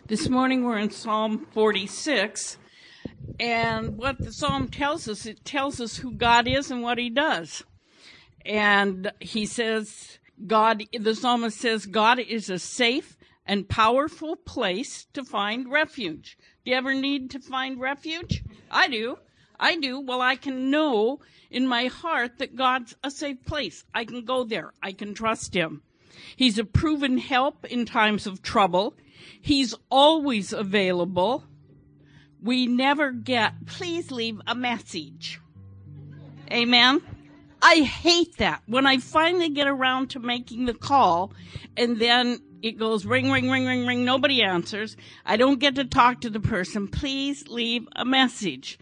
This morning we're in Psalm 46, and what the psalm tells us, it tells us who God is and what he does. And he says, the psalmist says, God is a safe and powerful place to find refuge. Do you ever need to find refuge? I do. Well, I can know in my heart that God's a safe place. I can go there. I can trust him. He's a proven help in times of trouble. He's always available. We never get, please leave a message. Amen. I hate that. When I finally get around to making the call and then it goes ring, ring, ring, ring, ring, nobody answers. I don't get to talk to the person. Please leave a message.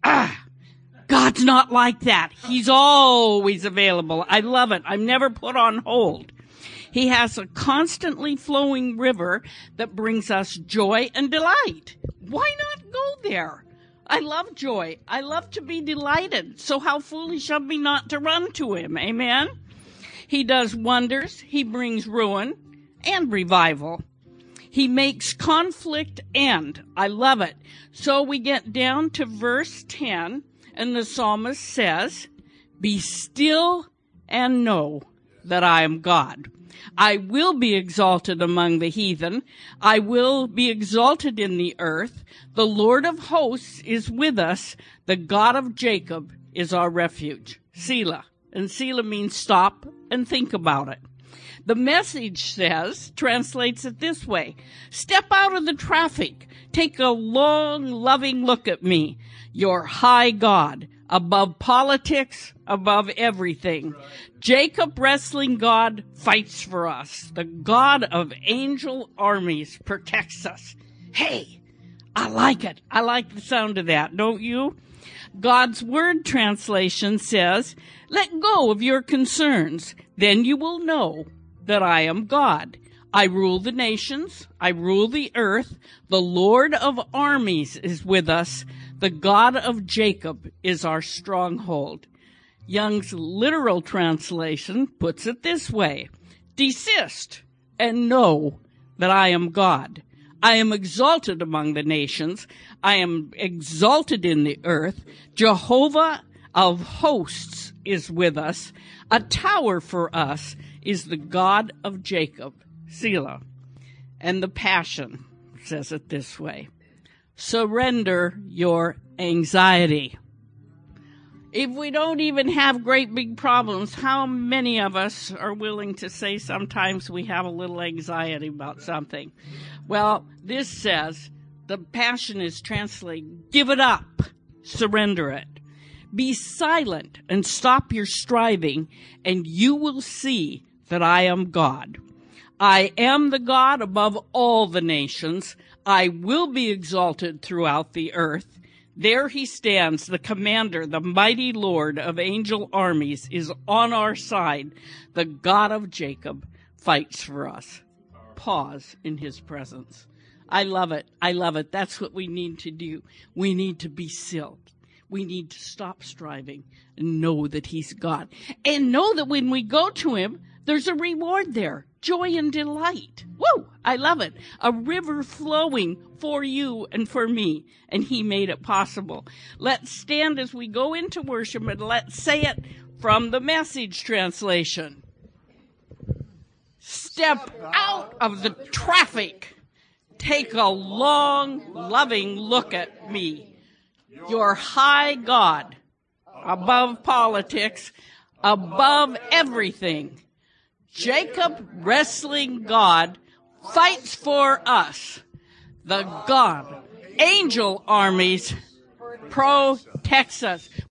God's not like that. He's always available. I love it. I'm never put on hold. He has a constantly flowing river that brings us joy and delight. Why not go there? I love joy. I love to be delighted. So how foolish of me not to run to him. Amen? He does wonders. He brings ruin and revival. He makes conflict end. I love it. So we get down to verse 10, and the psalmist says, "Be still and know that I am God. I will be exalted among the heathen. I will be exalted in the earth. The Lord of hosts is with us. The God of Jacob is our refuge." Selah. And Selah means stop and think about it. The Message translates it this way: step out of the traffic. Take a long, loving look at me, your high God, above politics, above everything. Jacob, wrestling God, fights for us. The God of angel armies protects us. Hey, I like it. I like the sound of that, don't you? God's Word translation says, "Let go of your concerns. Then you will know that I am God. I rule the nations. I rule the earth. The Lord of armies is with us. The God of Jacob is our stronghold." Young's literal translation puts it this way: desist and know that I am God. I am exalted among the nations. I am exalted in the earth. Jehovah of hosts is with us. A tower for us is the God of Jacob. Selah. And the Passion says it this way: surrender your anxiety. If we don't even have great big problems, how many of us are willing to say sometimes we have a little anxiety about something? Well, this says, the Passion is translated, give it up, surrender it. Be silent and stop your striving, and you will see that I am God. I am the God above all the nations. I will be exalted throughout the earth. There he stands, the commander, the mighty Lord of angel armies is on our side. The God of Jacob fights for us. Pause in his presence. I love it. I love it. That's what we need to do. We need to be still. We need to stop striving and know that he's God. And know that when we go to him, there's a reward there. Joy and delight. Woo! I love it. A river flowing for you and for me. And he made it possible. Let's stand as we go into worship, and let's say it from the Message translation. Step out of the traffic. Take a long, loving look at me, your high God, above politics, above everything. Jacob, wrestling God, fights for us. The God, angel armies, protects us.